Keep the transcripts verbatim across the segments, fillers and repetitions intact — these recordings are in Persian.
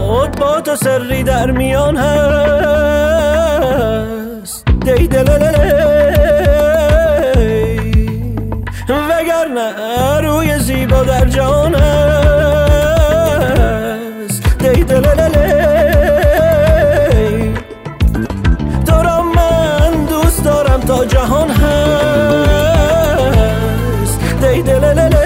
شد با تو سری در میان هست دی دلللی وگرنه روی زیبا در جهان هست دی دلللی تو را من دوست دارم تا جهان هست دی دلللی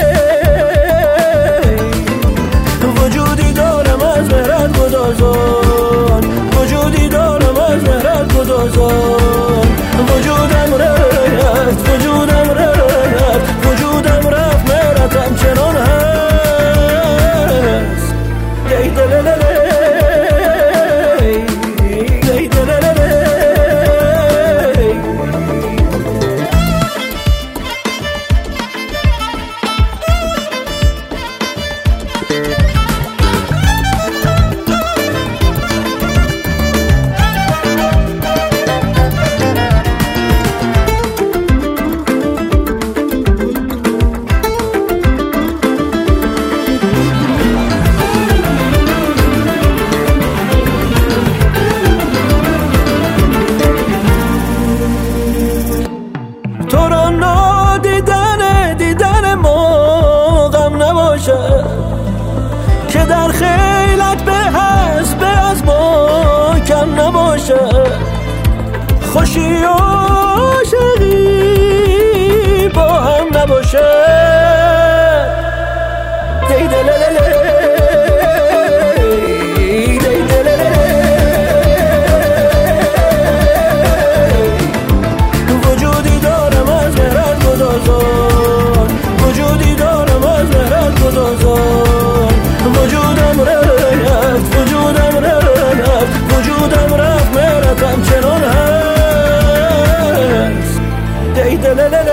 وجودی دارم از مهرت گدازان وجودی دارم از مهرت گدازان وجودم رفت وجودم رفت وجودم رفت مهرتم چنان هست دی دلللی دی دلللی تو را نادیدن دیدن ما غم نباشه که در خیلت به هست به از ما کم نباشه خوشی و عاشقی با هم نباشه دی دلللی وجودی دارم از مهرت گدازان وجودم رفت وجودم رفت وجودم رفت مهرتم چنان هست دی دلللی